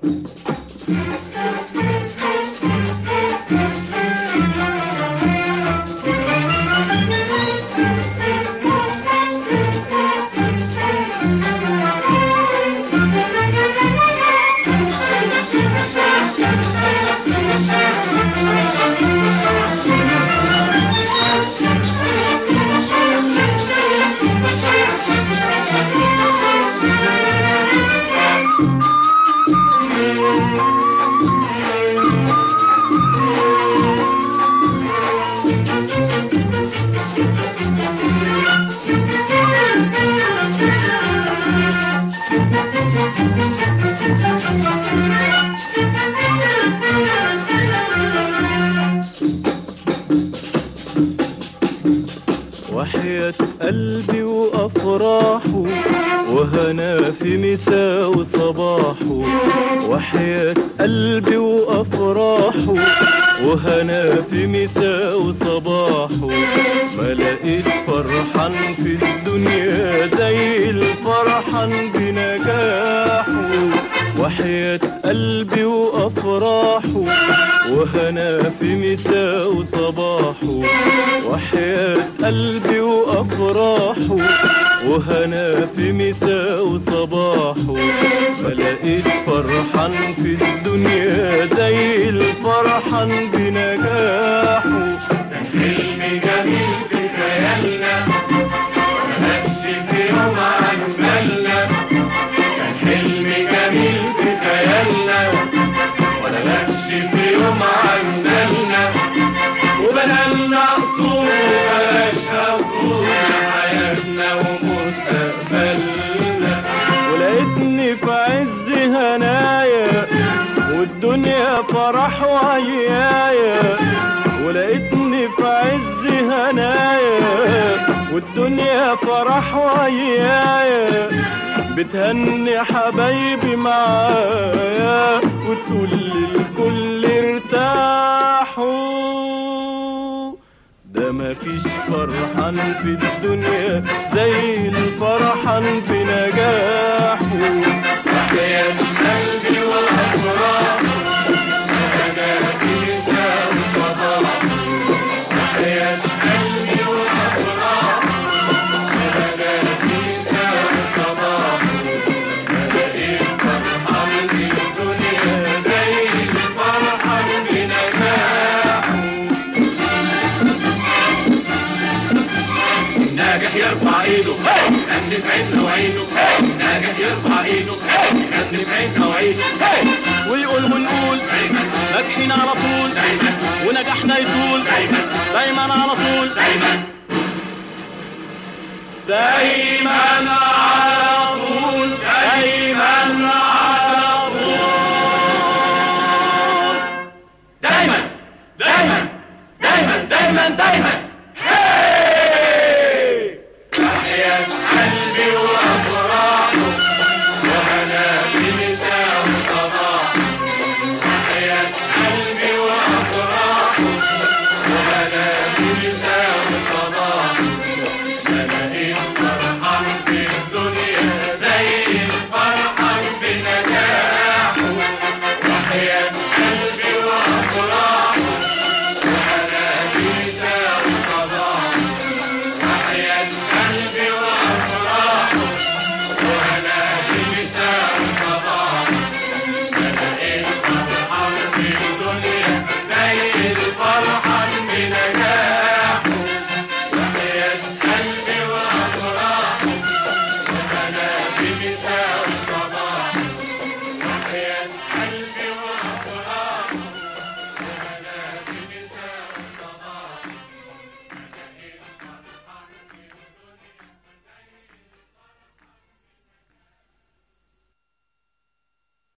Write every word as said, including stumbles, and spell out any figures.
وحياة قلبي وأفراحه وهنا في مساء وصباحه، وحياة قلبي وأفراحه وهنا في مساء وصباحه، ما لقيت فرحان في الدنيا زي الفرحان بنجاحه. وحياة قلبي وأفراحه وهنا في مساء وصباحه، وحياة قلبي وأفراحه وهنا في مساء وصباحه، ما لقيت فرحان في الدنيا زي الفرحان بنجاحه. كان حلم جميل في خيالنا ماتش في يوم عن بالنا، كان حلم جميل في خيالنا ولا ماتش في يوم عن بالنا، وبنالنا قصور وبلاش قصور حياتنا ومستقبلنا. ولقيتني في عز هنايا والدنيا فرح وعيايا، ولقيتني في عز هنايا والدنيا فرح وعيايا، بتهني حبايبي معايا وتقول للكل ارتاحوا. ده مفيش فرحان في الدنيا زي الفرحان بنجاحه. وحياة قلبي وأفراحه وهنا في مساء وصباحه، وحياة قلبي وأفراحه وهنا في مساء وصباحه، ما لقيت فرحان في الدنيا زي الفرحان بنجاحه. ناجح يرفع ايده يغني في عيننا وعينه، ناجح يرفع ايده يغني في عيننا وعينه، ويقول ونقول دايما ناجحين على طول، دايما ونجاحنا يطول دايما دايما على طول، دايما دايما على طول، دايما على طول، دايما دايما دايما دايما دايما